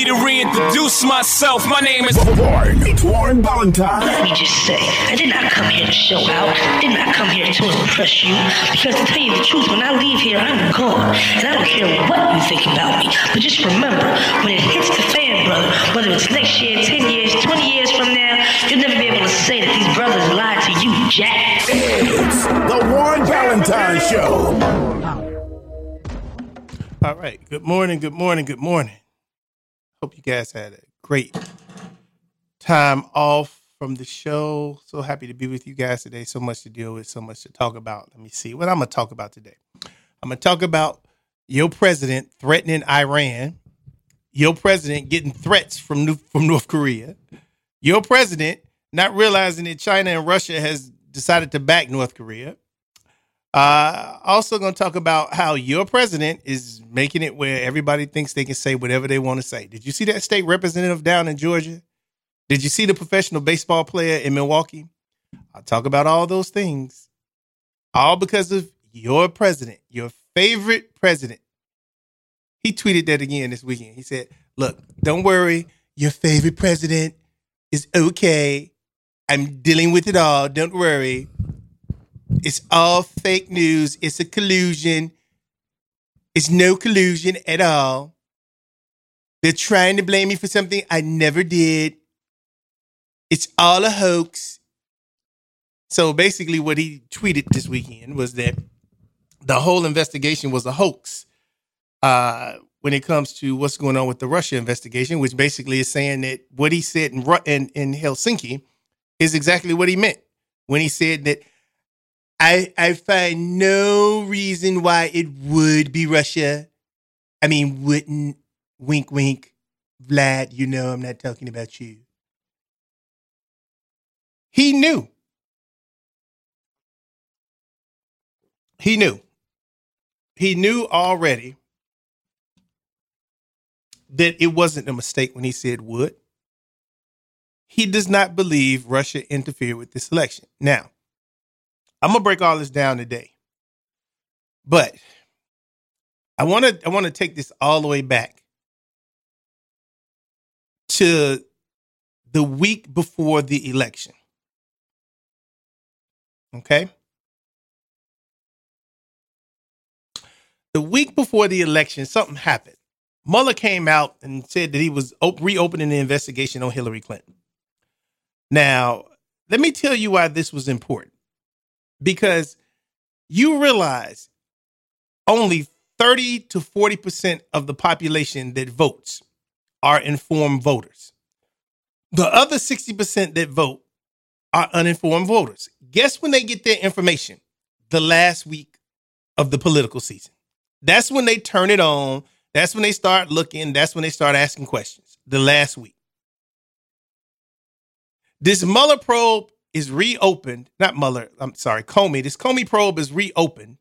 me to reintroduce myself. My name is Warren Valentine. Let me just say, I did not come here to show out. I did not come here to impress you. Because to tell you the truth, when I leave here, I'm gone. And I don't care what you think about me. But just remember, when it hits the fan, brother, whether it's next year, 10 years, 20 years from now, you'll never be able to say that these brothers lied to you, Jack. It's the Warren Valentine Show. All right. Good morning. Hope you guys had a great time off from the show. So happy to be with you guys today. So much to deal with, so much to talk about. Let me see what I'm going to talk about today. I'm going to talk about your president threatening Iran, your president getting threats from North Korea, your president not realizing that China and Russia has decided to back North Korea. Also going to talk about how your president is making it where everybody thinks they can say whatever they want to say. Did you see that state representative down in Georgia? Did you see the professional baseball player in Milwaukee? I'll talk about all those things, all because of your president, your favorite president. He tweeted that again this weekend. He said, look, don't worry. Your favorite president is okay. I'm dealing with it all. Don't worry. It's all fake news. It's a collusion. It's no collusion at all. They're trying to blame me for something I never did. It's all a hoax. So basically what he tweeted this weekend was that the whole investigation was a hoax when it comes to what's going on with the Russia investigation, which basically is saying that what he said in Helsinki is exactly what he meant when he said that I find no reason why it would be Russia. I mean, wouldn't, wink, wink, Vlad, you know I'm not talking about you. He knew. He knew already that it wasn't a mistake when he said would. He does not believe Russia interfered with this election. Now, I'm going to break all this down today. But I want to take this all the way back to the week before the election. Okay? The week before the election, something happened. Mueller came out and said that he was reopening the investigation on Hillary Clinton. Now, let me tell you why this was important. Because you realize only 30 to 40% of the population that votes are informed voters. The other 60% that vote are uninformed voters. Guess when they get their information? The last week of the political season. That's when they turn it on. That's when they start looking. That's when they start asking questions. The last week. This Mueller probe is reopened. Not Mueller. I'm sorry. Comey. This Comey probe is reopened.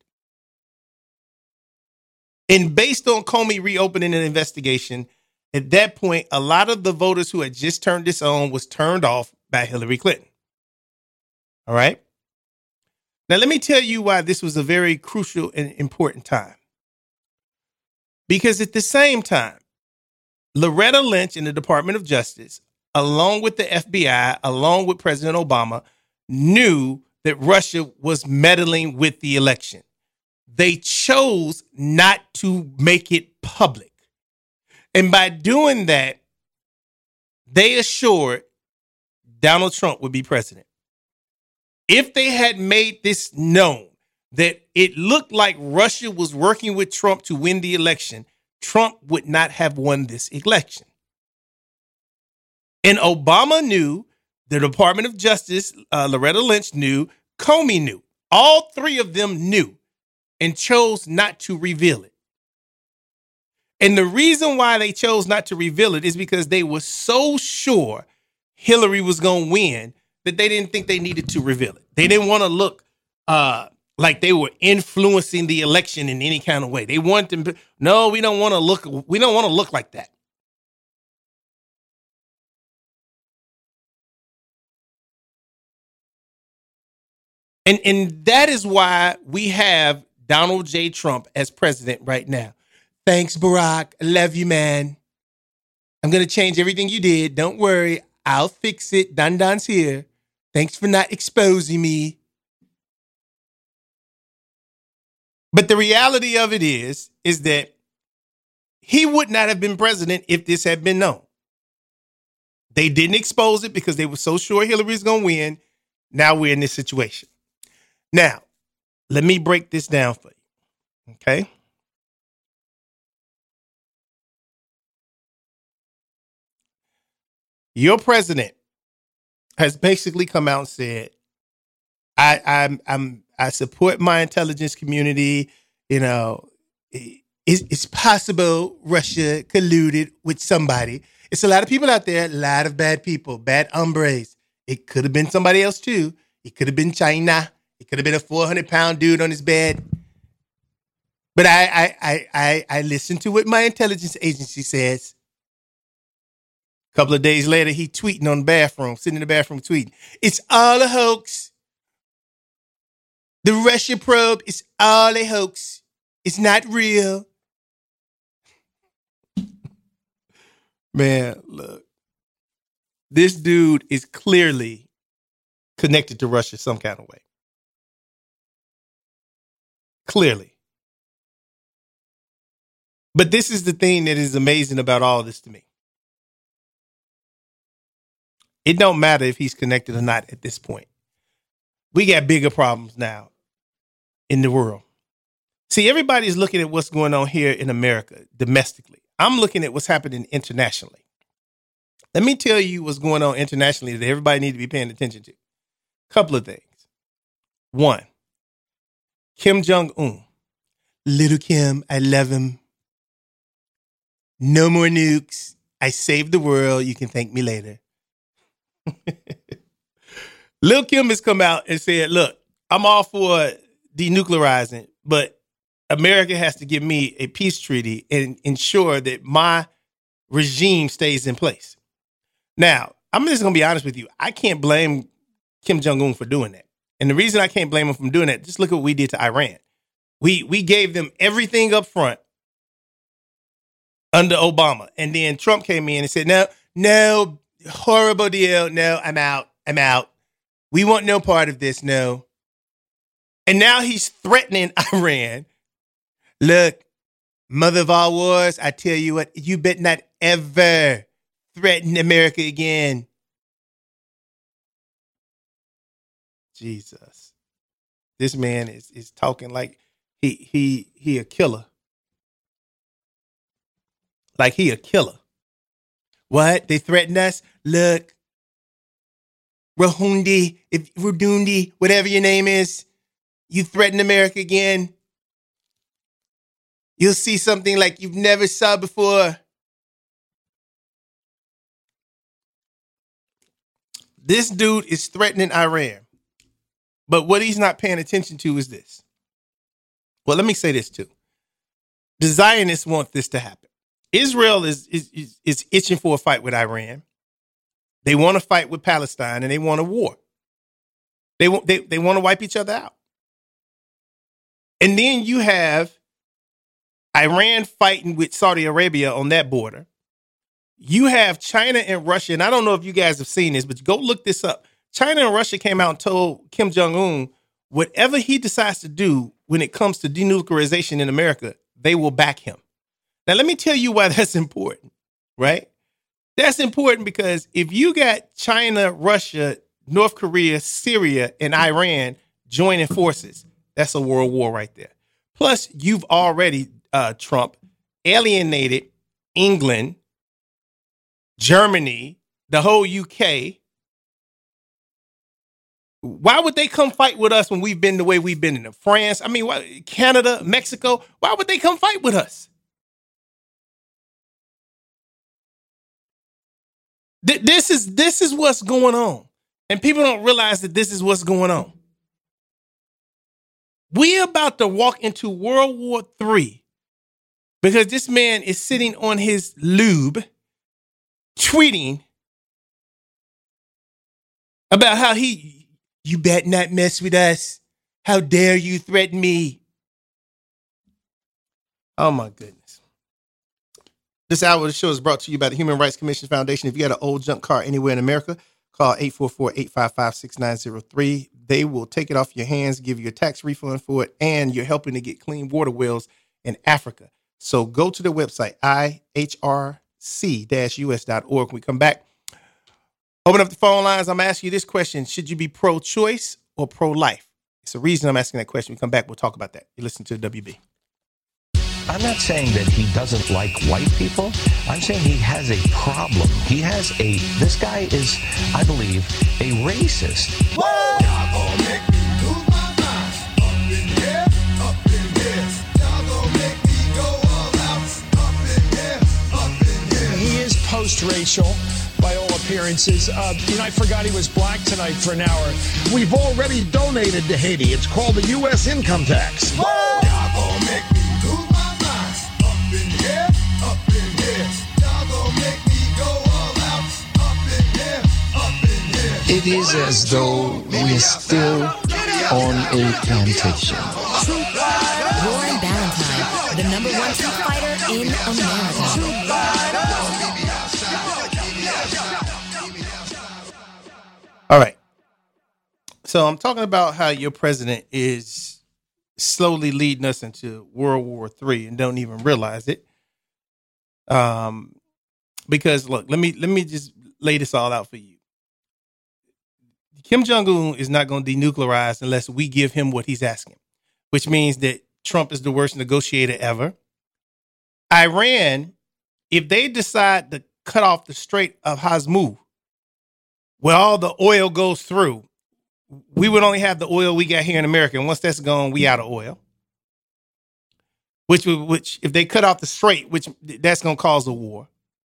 And based on Comey reopening an investigation, at that point, a lot of the voters who had just turned this on was turned off by Hillary Clinton. All right. Now, let me tell you why this was a very crucial and important time. Because at the same time, Loretta Lynch in the Department of Justice, along with the FBI, along with President Obama, knew that Russia was meddling with the election. They chose not to make it public. And by doing that, they assured Donald Trump would be president. If they had made this known, that it looked like Russia was working with Trump to win the election, Trump would not have won this election. And Obama knew, the Department of Justice, Loretta Lynch knew, Comey knew. All three of them knew and chose not to reveal it. And the reason why they chose not to reveal it is because they were so sure Hillary was going to win that they didn't think they needed to reveal it. They didn't want to look like they were influencing the election in any kind of way. They wanted to, no, we don't want to look like that. And that is why we have Donald J. Trump as president right now. Thanks, Barack. I love you, man. I'm going to change everything you did. Don't worry. I'll fix it. Don Don's here. Thanks for not exposing me. But the reality of it is that he would not have been president if this had been known. They didn't expose it because they were so sure Hillary's going to win. Now we're in this situation. Now, let me break this down for you. Okay? Your president has basically come out and said, I support my intelligence community. You know, it's possible Russia colluded with somebody. It's a lot of people out there, a lot of bad people, bad hombres. It could have been somebody else too. It could have been China. It could have been a 400-pound dude on his bed. But I listened to what my intelligence agency says. A couple of days later, he tweeting on the bathroom, sitting in the bathroom tweeting. It's all a hoax. The Russia probe is all a hoax. It's not real. Man, look. This dude is clearly connected to Russia some kind of way. Clearly. But this is the thing that is amazing about all this to me. It don't matter if he's connected or not at this point. We got bigger problems now in the world. See, everybody's looking at what's going on here in America domestically. I'm looking at what's happening internationally. Let me tell you what's going on internationally that everybody needs to be paying attention to. Couple of things. One, Kim Jong-un. Little Kim, I love him. No more nukes. I saved the world. You can thank me later. Lil Kim has come out and said, look, I'm all for denuclearizing, but America has to give me a peace treaty and ensure that my regime stays in place. Now, I'm just going to be honest with you. I can't blame Kim Jong-un for doing that. And the reason I can't blame him for doing that, just look at what we did to Iran. We gave them everything up front under Obama. And then Trump came in and said, no, horrible deal. No, I'm out. We want no part of this. No. And now he's threatening Iran. Look, mother of all wars, I tell you what, you bet not ever threaten America again. Jesus. This man is talking like he a killer. Like he a killer. What? They threatened us? Look, Rudundi, whatever your name is, you threaten America again, you'll see something like you've never saw before. This dude is threatening Iran. But what he's not paying attention to is this. Well, let me say this too. The Zionists want this to happen. Israel is itching for a fight with Iran. They want to fight with Palestine and they want a war. They want to wipe each other out. And then you have Iran fighting with Saudi Arabia on that border. You have China and Russia, and I don't know if you guys have seen this, but go look this up. China and Russia came out and told Kim Jong-un, whatever he decides to do when it comes to denuclearization in America, they will back him. Now, let me tell you why that's important, right? That's important because if you got China, Russia, North Korea, Syria, and Iran joining forces, that's a world war right there. Plus, you've already, Trump, alienated England, Germany, the whole UK. Why would they come fight with us when we've been the way we've been in France? I mean, Canada, Mexico, why would they come fight with us? This is what's going on. And people don't realize that this is what's going on. We're about to walk into World War III because this man is sitting on his lube tweeting about how you better not mess with us. How dare you threaten me? Oh, my goodness. This hour of the show is brought to you by the Human Rights Commission Foundation. If you got an old junk car anywhere in America, call 844-855-6903. They will take it off your hands, give you a tax refund for it, and you're helping to get clean water wells in Africa. So go to the website, ihrc-us.org. When we come back, open up the phone lines. I'm asking you this question. Should you be pro-choice or pro-life? It's the reason I'm asking that question. When we come back, we'll talk about that. You listen to WB. I'm not saying that he doesn't like white people. I'm saying he has a problem. This guy is, I believe, a racist. He is post-racial by all appearances. I forgot he was black tonight for an hour. We've already donated to Haiti. It's called the U.S. income tax. It is as though we're still on a plantation. Warren Ballentine, the number one truth fighter in America. All right. So I'm talking about how your president is slowly leading us into World War III and don't even realize it. Because look, let me just lay this all out for you. Kim Jong-un is not going to denuclearize unless we give him what he's asking, which means that Trump is the worst negotiator ever. Iran, if they decide to cut off the Strait of Hormuz, where all the oil goes through, we would only have the oil we got here in America. And once that's gone, we out of oil. Which if they cut off the strait, that's going to cause a war.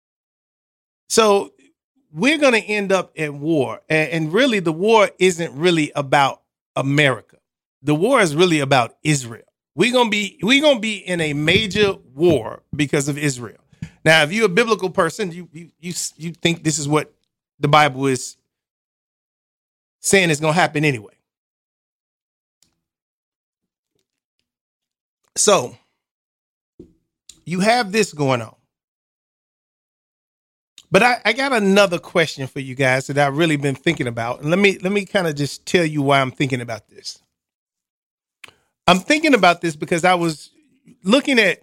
So we're going to end up at war. And really, the war isn't really about America. The war is really about Israel. We're going to be in a major war because of Israel. Now, if you're a biblical person, you think this is what the Bible is saying is going to happen anyway. So you have this going on. But I got another question for you guys that I've really been thinking about. And let me kind of just tell you why I'm thinking about this. I'm thinking about this because I was looking at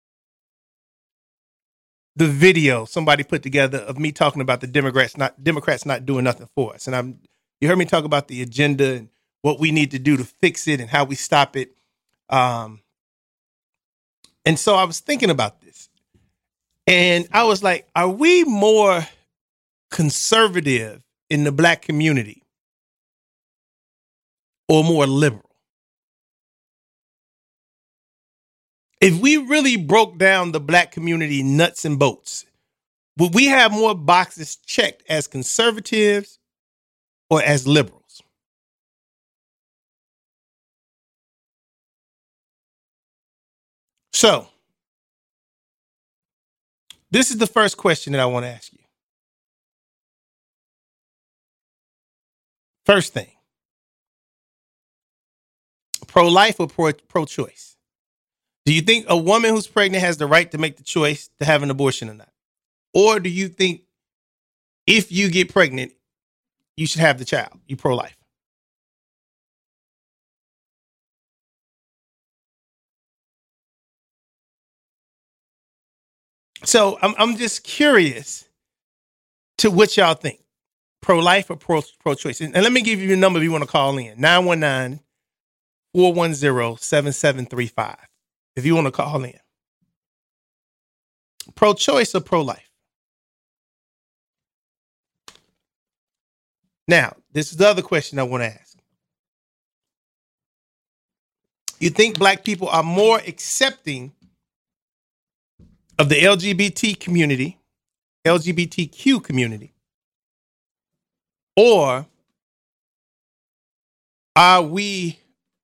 the video somebody put together of me talking about the Democrats not doing nothing for us. And you heard me talk about the agenda and what we need to do to fix it and how we stop it. And so I was thinking about this. And I was like, are we more conservative in the black community or more liberal? If we really broke down the black community nuts and bolts, would we have more boxes checked as conservatives or as liberals? So, this is the first question that I want to ask you. First thing, pro-life or pro-choice? Do you think a woman who's pregnant has the right to make the choice to have an abortion or not? Or do you think if you get pregnant, you should have the child? You pro-life? So I'm just curious to what y'all think. Pro-life or pro-choice? And let me give you a number if you want to call in. 919-410-7735. If you want to call in. Pro-choice or pro-life? Now, this is the other question I want to ask. You think black people are more accepting of the LGBTQ community, or are we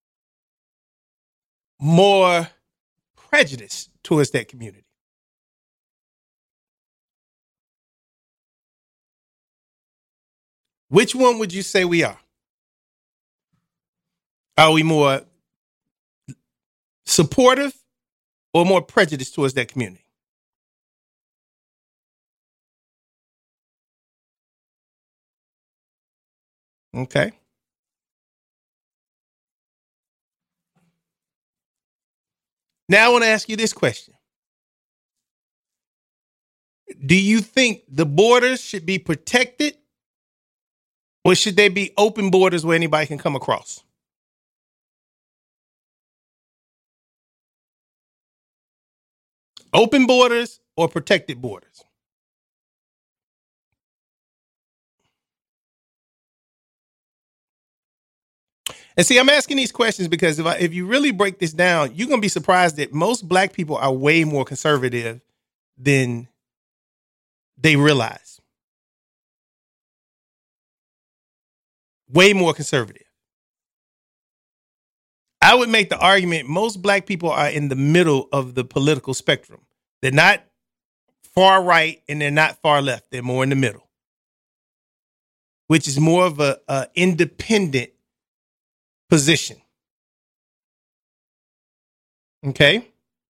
more prejudiced towards that community? Which one would you say we are? Are we more supportive or more prejudiced towards that community? Okay. Now I want to ask you this question. Do you think the borders should be protected, or should they be open borders where anybody can come across? Open borders or protected borders? And see, I'm asking these questions because if you really break this down, you're going to be surprised that most black people are way more conservative than they realize. Way more conservative. I would make the argument most black people are in the middle of the political spectrum. They're not far right and they're not far left. They're more in the middle, which is more of a independent position. Okay.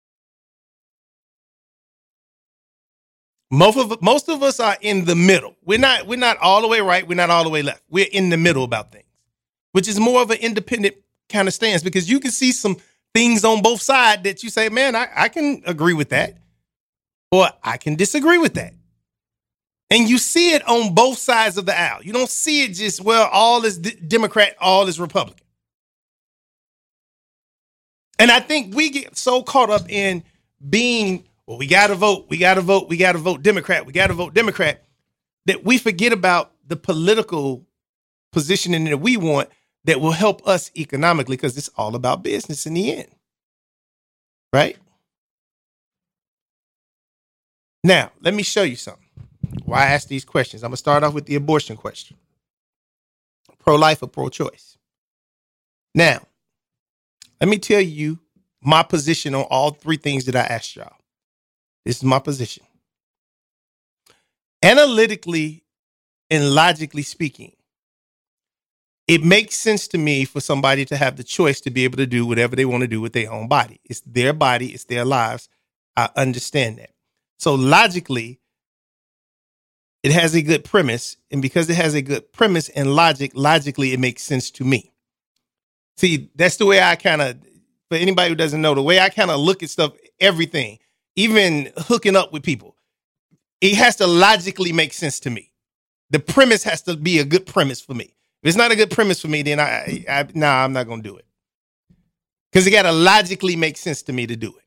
Most of us are in the middle. We're not all the way right. We're not all the way left. We're in the middle about things, which is more of an independent kind of stance, because you can see some things on both sides that you say, man, I can agree with that, or I can disagree with that. And you see it on both sides of the aisle. You don't see it just, well, all is Democrat, all is Republican. And I think we get so caught up in being, well, we got to vote Democrat, that we forget about the political positioning that we want that will help us economically, because it's all about business in the end. Right? Now, let me show you something. Why I ask these questions. I'm going to start off with the abortion question. Pro-life or pro-choice? Now, let me tell you my position on all three things that I asked y'all. This is my position. Analytically and logically speaking, it makes sense to me for somebody to have the choice to be able to do whatever they want to do with their own body. It's their body. It's their lives. I understand that. So logically, it has a good premise. And because it has a good premise and logically, it makes sense to me. See, that's the way I kind of, for anybody who doesn't know, the way I kind of look at stuff, everything, even hooking up with people, it has to logically make sense to me. The premise has to be a good premise for me. If it's not a good premise for me, then I'm not going to do it. Because it got to logically make sense to me to do it.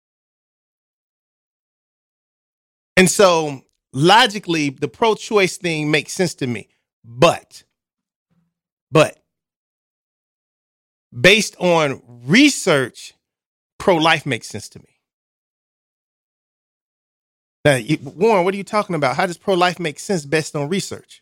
And so logically, the pro-choice thing makes sense to me. But based on research, pro-life makes sense to me. Now, Warren, what are you talking about? How does pro-life make sense based on research?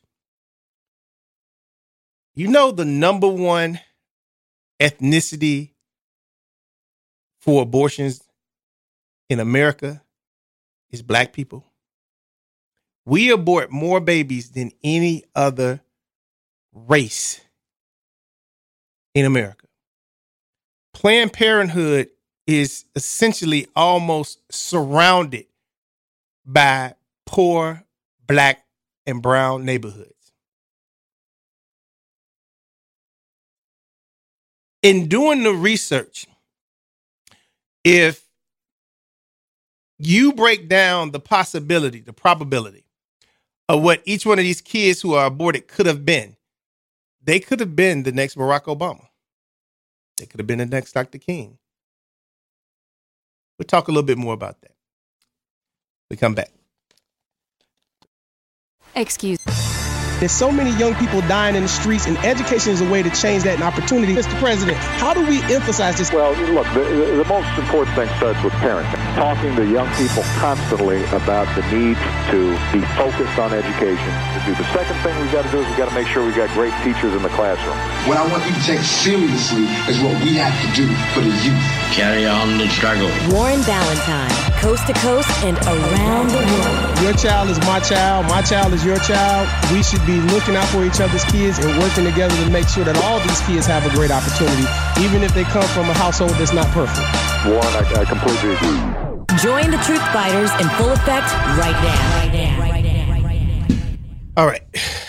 You know, the number one ethnicity for abortions in America is black people. We abort more babies than any other race in America. Planned Parenthood is essentially almost surrounded by poor black and brown neighborhoods. In doing the research, if you break down the possibility, the probability of what each one of these kids who are aborted could have been, they could have been the next Barack Obama. They could have been the next Dr. King. We'll talk a little bit more about that. We come back. Excuse. There's so many young people dying in the streets, and education is a way to change that, an opportunity. Mr. President, how do we emphasize this? Well, look, the most important thing starts with parenting. Talking to young people constantly about the need to be focused on education. The second thing we've got to do is we've got to make sure we've got great teachers in the classroom. What I want you to take seriously is what we have to do for the youth. Carry on the struggle. Warren Ballentine, coast to coast and around the world. Your child is my child is your child. We should be looking out for each other's kids and working together to make sure that all these kids have a great opportunity, even if they come from a household that's not perfect. Warren, I completely agree. Join the Truth Fighters in full effect right now. All right.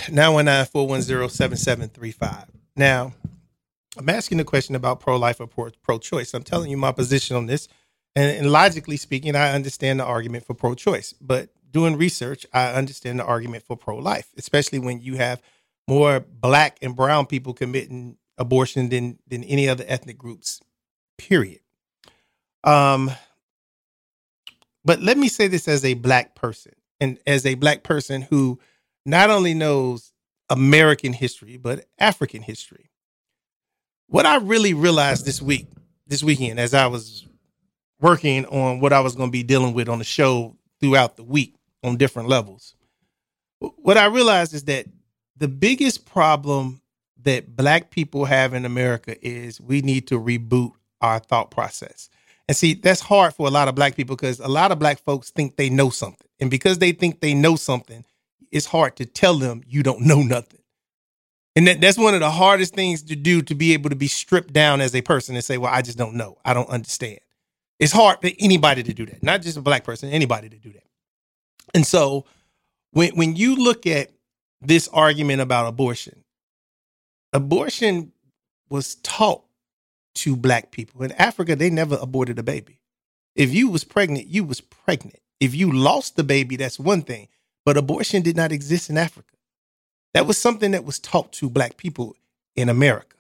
919-410-7735. Now, I'm asking the question about pro-life or pro-choice. I'm telling you my position on this. And logically speaking, I understand the argument for pro-choice. But doing research, I understand the argument for pro-life, especially when you have more black and brown people committing abortion than any other ethnic groups, period. But let me say this as a black person, and as a black person who not only knows American history, but African history. What I really realized this weekend, as I was working on what I was going to be dealing with on the show throughout the week on different levels, what I realized is that the biggest problem that black people have in America is we need to reboot our thought process. And see, that's hard for a lot of black people because a lot of black folks think they know something. And because they think they know something, it's hard to tell them you don't know nothing. And that's one of the hardest things to do, to be able to be stripped down as a person and say, well, I just don't know. I don't understand. It's hard for anybody to do that. Not just a black person, anybody to do that. And so when you look at this argument about abortion was taught to black people. In Africa, they never aborted a baby. If you was pregnant, you was pregnant. If you lost the baby, that's one thing. But abortion did not exist in Africa. That was something that was taught to black people in America.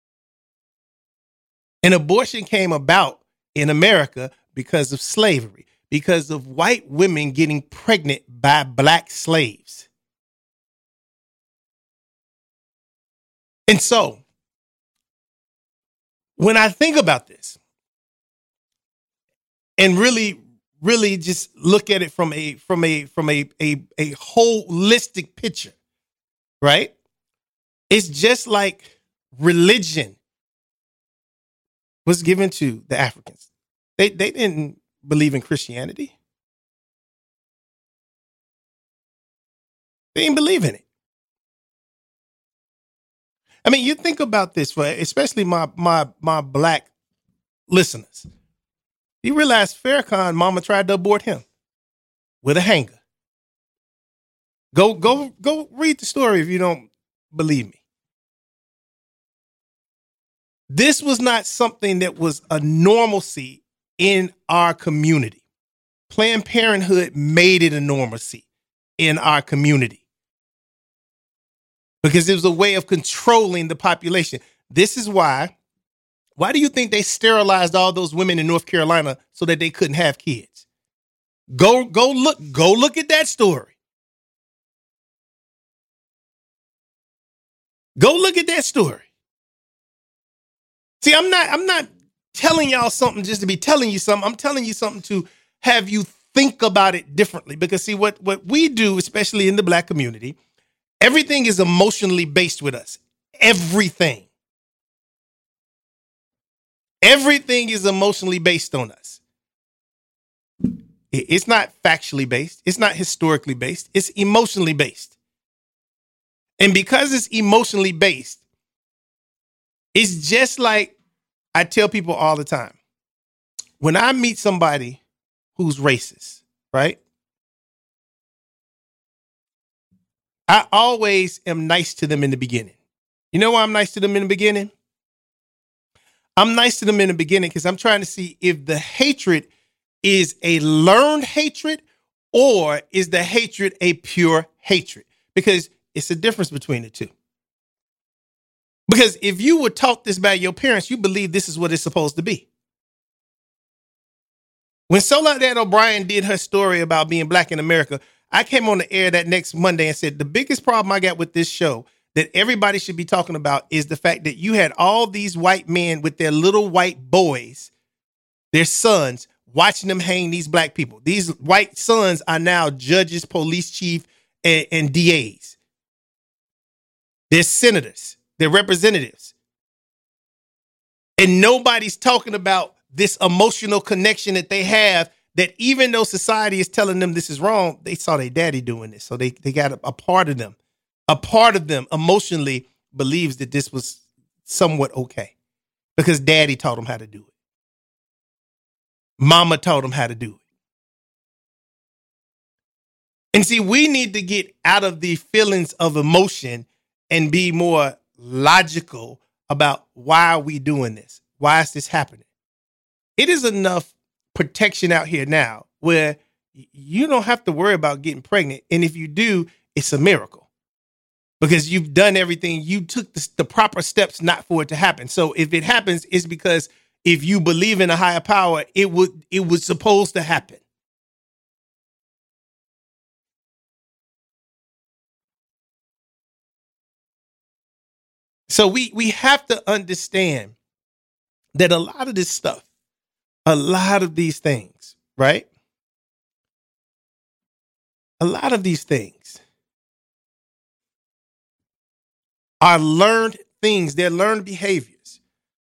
And abortion came about in America because of slavery, because of white women getting pregnant by black slaves. And so, when I think about this and really just look at it from a holistic picture, right? It's just like religion was given to the Africans. They didn't believe in Christianity. They didn't believe in it. I mean, you think about this, for especially my black listeners. You realize Farrakhan, mama tried to abort him with a hanger. Go read the story if you don't believe me. This was not something that was a normalcy in our community. Planned Parenthood made it a normalcy in our community because it was a way of controlling the population. This is why do you think they sterilized all those women in North Carolina so that they couldn't have kids? Go look at that story. Go look at that story. See, I'm not telling y'all something just to be telling you something. I'm telling you something to have you think about it differently. Because see, what we do, especially in the black community, everything is emotionally based with us. Everything. Everything is emotionally based on us. It's not factually based. It's not historically based. It's emotionally based. And because it's emotionally based, it's just like I tell people all the time. When I meet somebody who's racist, right? I always am nice to them in the beginning. You know why I'm nice to them in the beginning? I'm nice to them in the beginning because I'm trying to see if the hatred is a learned hatred or is the hatred a pure hatred? Because it's a difference between the two. Because if you were taught this by your parents, you believe this is what it's supposed to be. When Soledad O'Brien did her story about being black in America, I came on the air that next Monday and said, the biggest problem I got with this show that everybody should be talking about is the fact that you had all these white men with their little white boys, their sons, watching them hang these black people. These white sons are now judges, police chief, and DAs. They're senators. They're representatives. And nobody's talking about this emotional connection that they have, that even though society is telling them this is wrong, they saw their daddy doing this. So they got a part of them. A part of them emotionally believes that this was somewhat okay because daddy taught them how to do it. Mama taught them how to do it. And see, we need to get out of the feelings of emotion and be more logical about why are we doing this? Why is this happening? It is enough protection out here now where you don't have to worry about getting pregnant. And if you do, it's a miracle because you've done everything. You took the proper steps not for it to happen. So if it happens, it's because if you believe in a higher power, it was supposed to happen. So we have to understand that a lot of this stuff, a lot of these things, right? A lot of these things are learned things. They're learned behaviors.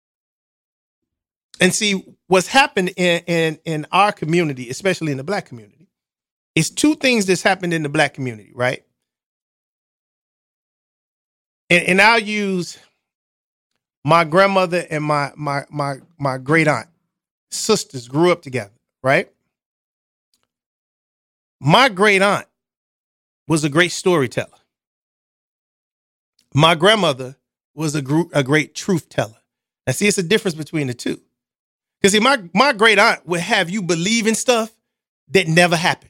And see, what's happened in our community, especially in the Black community, is two things that's happened in the Black community, right? And I'll use my grandmother and my great aunt, sisters grew up together, right? My great aunt was a great storyteller. My grandmother was a great truth teller. Now, see, it's a difference between the two. Because see, my great aunt would have you believe in stuff that never happened.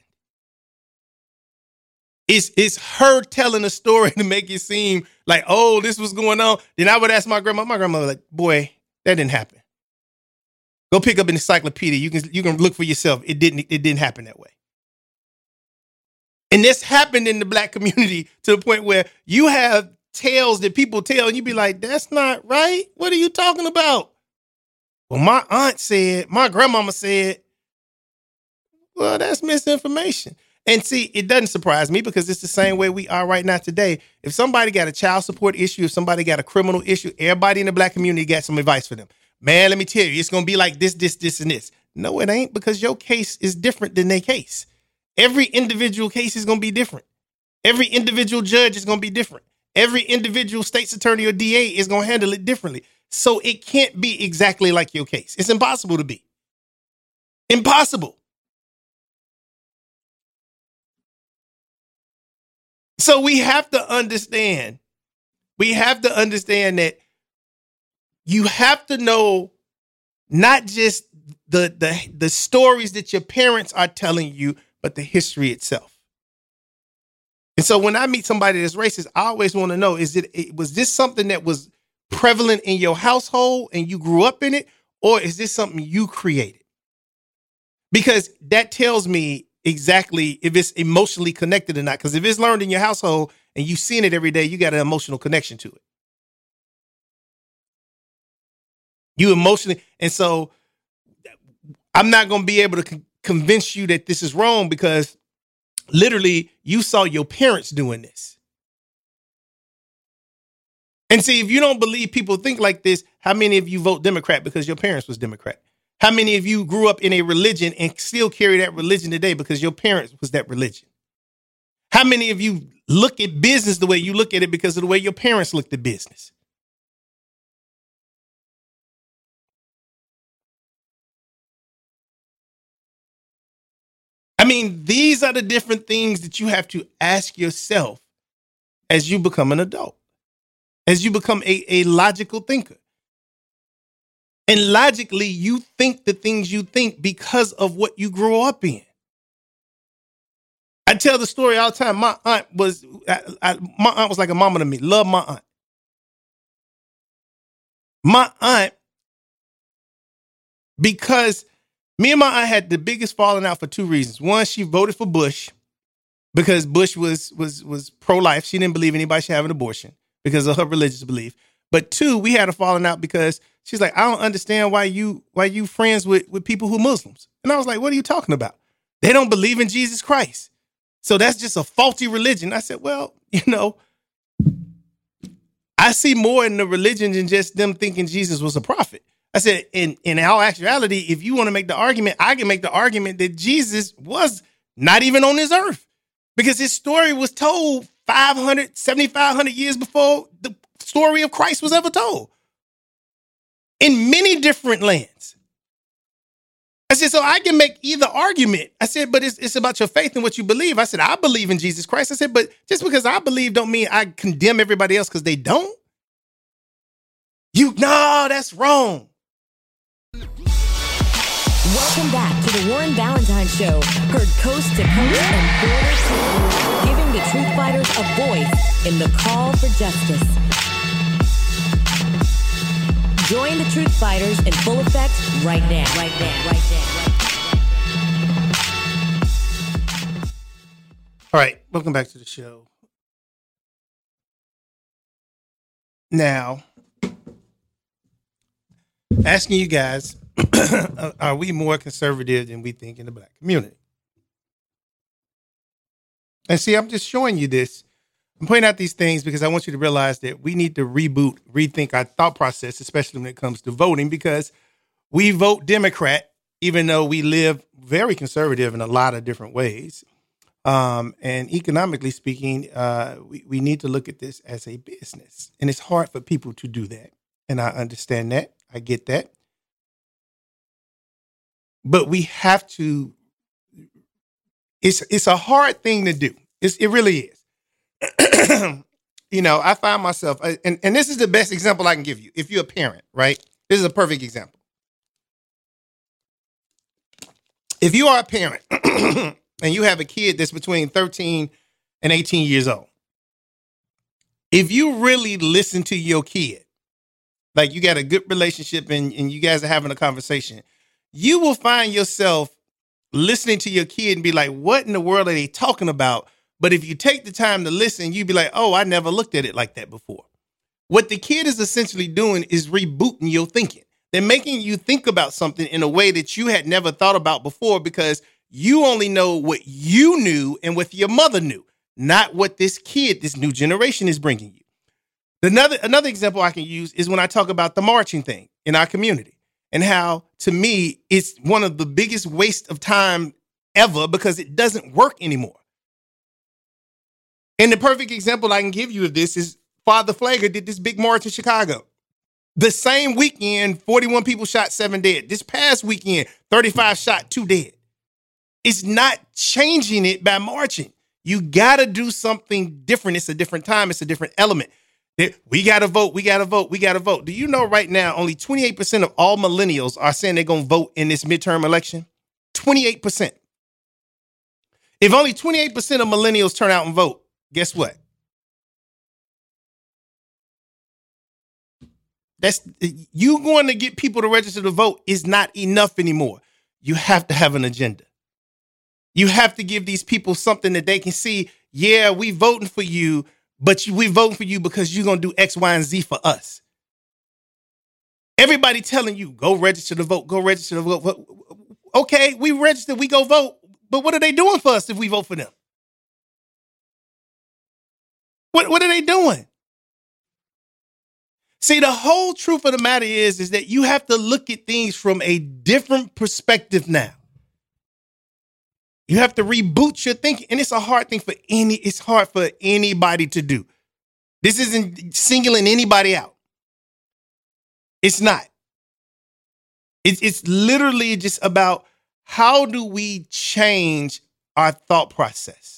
It's her telling a story to make it seem like, oh, this was going on. Then I would ask my grandma. My grandma was like, boy, that didn't happen. Go pick up an encyclopedia. You can look for yourself. It didn't happen that way. And this happened in the Black community to the point where you have tales that people tell and you be like, that's not right. What are you talking about? Well, my aunt said, my grandmama said, well, that's misinformation. And see, it doesn't surprise me because it's the same way we are right now today. If somebody got a child support issue, if somebody got a criminal issue, everybody in the Black community got some advice for them. Man, let me tell you, it's going to be like this, and this. No, it ain't, because your case is different than their case. Every individual case is going to be different. Every individual judge is going to be different. Every individual state's attorney or DA is going to handle it differently. So it can't be exactly like your case. It's impossible to be. Impossible. So we have to understand that you have to know not just the stories that your parents are telling you, but the history itself. And so when I meet somebody that's racist, I always want to know, was this something that was prevalent in your household and you grew up in it, or is this something you created? Because that tells me exactly if it's emotionally connected or not. Because if it's learned in your household and you've seen it every day, you got an emotional connection to it. You emotionally. And so I'm not going to be able to convince you that this is wrong because literally you saw your parents doing this. And see, if you don't believe people think like this, how many of you vote Democrat because your parents was Democrat? How many of you grew up in a religion and still carry that religion today because your parents was that religion? How many of you look at business the way you look at it because of the way your parents looked at business? I mean, these are the different things that you have to ask yourself as you become an adult, as you become a logical thinker. And logically, you think the things you think because of what you grew up in. I tell the story all the time. My aunt was like a mama to me. Love my aunt. My aunt, because me and my aunt had the biggest falling out for two reasons. One, she voted for Bush because Bush was pro-life. She didn't believe anybody should have an abortion because of her religious belief. But two, we had a falling out because she's like, I don't understand why you friends with people who are Muslims. And I was like, what are you talking about? They don't believe in Jesus Christ. So that's just a faulty religion. I said, well, I see more in the religion than just them thinking Jesus was a prophet. I said, in all actuality, if you want to make the argument, I can make the argument that Jesus was not even on this earth because his story was told 7,500 years before the story of Christ was ever told in many different lands. I said, so I can make either argument. I said, but it's about your faith and what you believe. I said, I believe in Jesus Christ. I said, but just because I believe don't mean I condemn everybody else because they don't. No, that's wrong. Welcome back to the Warren Ballentine Show, heard coast to coast and border to border, giving the truth fighters a voice in the call for justice. Join the truth fighters in full effect right now. All right, welcome back to the show. Now, asking you guys, are we more conservative than we think in the black community? And see, I'm just showing you this. I'm pointing out these things because I want you to realize that we need to rethink our thought process, especially when it comes to voting, because we vote Democrat, even though we live very conservative in a lot of different ways. And economically speaking, we need to look at this as a business. And it's hard for people to do that. And I understand that. I get that. But we have to, it's a hard thing to do. It really is. You know, I find myself, and this is the best example I can give you. If you're a parent, right? This is a perfect example. If you are a parent and you have a kid that's between 13 and 18 years old, if you really listen to your kid, like you got a good relationship and you guys are having a conversation, you will find yourself listening to your kid and be like, what in the world are they talking about? But if you take the time to listen, you'd be like, oh, I never looked at it like that before. What the kid is essentially doing is rebooting your thinking. They're making you think about something in a way that you had never thought about before because you only know what you knew and what your mother knew, not what this kid, this new generation is bringing you. Another example I can use is when I talk about the marching thing in our community and how, to me, it's one of the biggest waste of time ever because it doesn't work anymore. And the perfect example I can give you of this is Father Flagger did this big march in Chicago. The same weekend, 41 people shot, 7 dead. This past weekend, 35 shot, 2 dead. It's not changing it by marching. You got to do something different. It's a different time. It's a different element. We got to vote. We got to vote. We got to vote. Do you know right now only 28% of all millennials are saying they're going to vote in this midterm election? 28%. If only 28% of millennials turn out and vote, guess what? You going to get people to register to vote is not enough anymore. You have to have an agenda. You have to give these people something that they can see. Yeah, we voting for you, but we voting for you because you're going to do X, Y, and Z for us. Everybody telling you, go register to vote, go register to vote. Okay, we register, we go vote. But what are they doing for us if we vote for them? What are they doing? See, the whole truth of the matter is that you have to look at things from a different perspective now. You have to reboot your thinking. And it's a hard thing it's hard for anybody to do. This isn't singling anybody out. It's not. It's literally just about how do we change our thought process?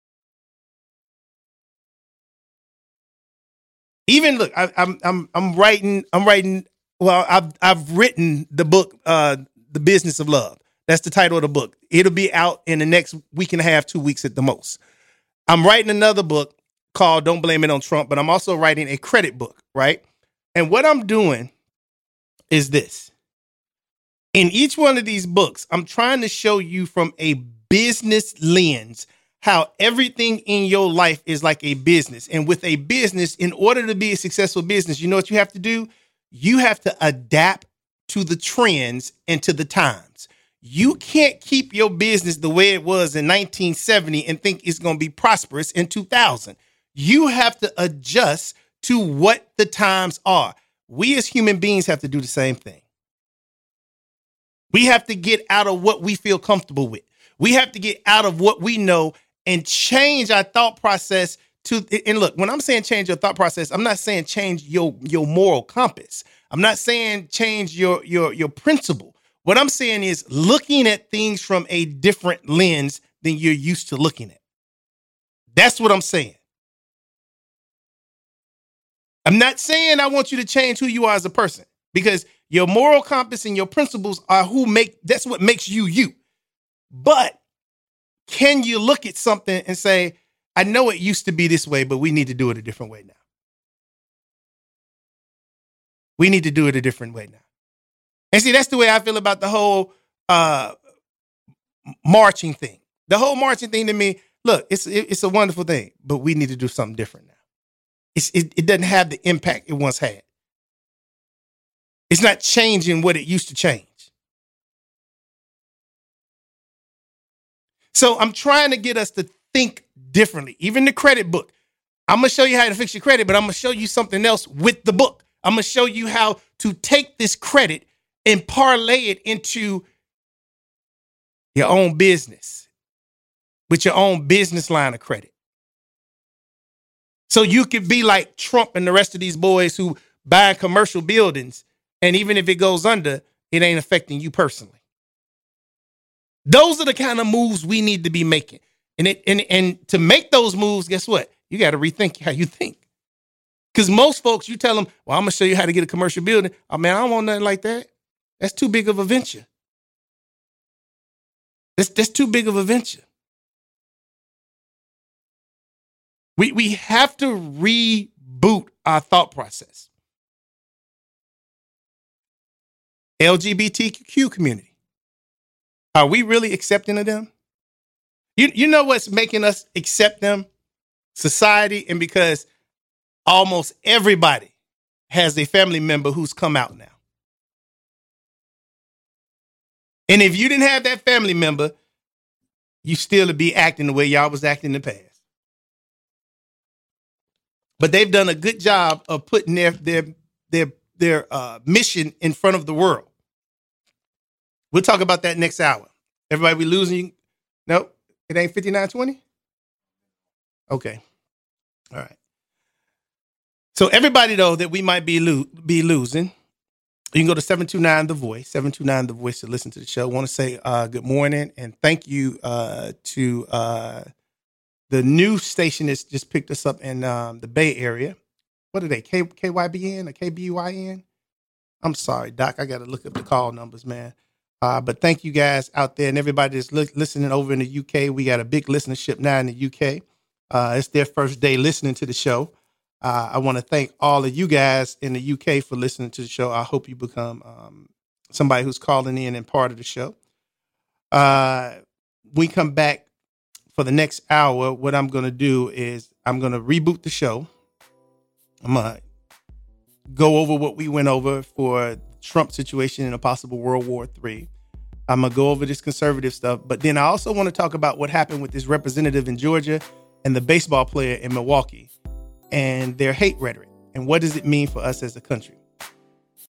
Even look, I'm writing. Well, I've written the book, The Business of Love. That's the title of the book. It'll be out in the next week and a half, 2 weeks at the most. I'm writing another book called Don't Blame It on Trump, but I'm also writing a credit book, right? And what I'm doing is this. In each one of these books, I'm trying to show you from a business lens how everything in your life is like a business. And with a business, in order to be a successful business, you know what you have to do? You have to adapt to the trends and to the times. You can't keep your business the way it was in 1970 and think it's going to be prosperous in 2000. You have to adjust to what the times are. We as human beings have to do the same thing. We have to get out of what we feel comfortable with. We have to get out of what we know and change our thought process to, and look, when I'm saying change your thought process, I'm not saying change your moral compass. I'm not saying change your principle. What I'm saying is looking at things from a different lens than you're used to looking at. That's what I'm saying. I'm not saying I want you to change who you are as a person, because your moral compass and your principles are that's what makes you you. But can you look at something and say, I know it used to be this way, but we need to do it a different way now. We need to do it a different way now. And see, that's the way I feel about the whole marching thing. The whole marching thing to me, look, it's a wonderful thing, but we need to do something different now. It doesn't have the impact it once had. It's not changing what it used to change. So I'm trying to get us to think differently. Even the credit book. I'm going to show you how to fix your credit, but I'm going to show you something else with the book. I'm going to show you how to take this credit and parlay it into your own business with your own business line of credit. So you could be like Trump and the rest of these boys who buy commercial buildings, and even if it goes under, it ain't affecting you personally. Those are the kind of moves we need to be making. And to make those moves, guess what? You got to rethink how you think. Because most folks, you tell them, well, I'm going to show you how to get a commercial building. Oh, man, I don't want nothing like that. That's too big of a venture. That's too big of a venture. We have to reboot our thought process. LGBTQ community. Are we really accepting of them? You know what's making us accept them? Society, and because almost everybody has a family member who's come out now. And if you didn't have that family member, you still would be acting the way y'all was acting in the past. But they've done a good job of putting their mission in front of the world. We'll talk about that next hour. Everybody, we losing? Nope. It ain't 5920? Okay. All right. So everybody, though, that we might be losing, you can go to 729 The Voice, 729 The Voice to listen to the show. I want to say good morning and thank you to the new station that's just picked us up in the Bay Area. What are they, KYBN or KBYN? I'm sorry, Doc. I got to look up the call numbers, man. But thank you guys out there and everybody that's listening over in the UK. We got a big listenership now in the UK. It's their first day listening to the show. I want to thank all of you guys in the UK for listening to the show. I hope you become somebody who's calling in and part of the show. We come back for the next hour. What I'm going to do is I'm going to reboot the show. I'm going to go over what we went over for Trump situation and a possible World War III. I'm going to go over this conservative stuff. But then I also want to talk about what happened with this representative in Georgia and the baseball player in Milwaukee and their hate rhetoric. And what does it mean for us as a country?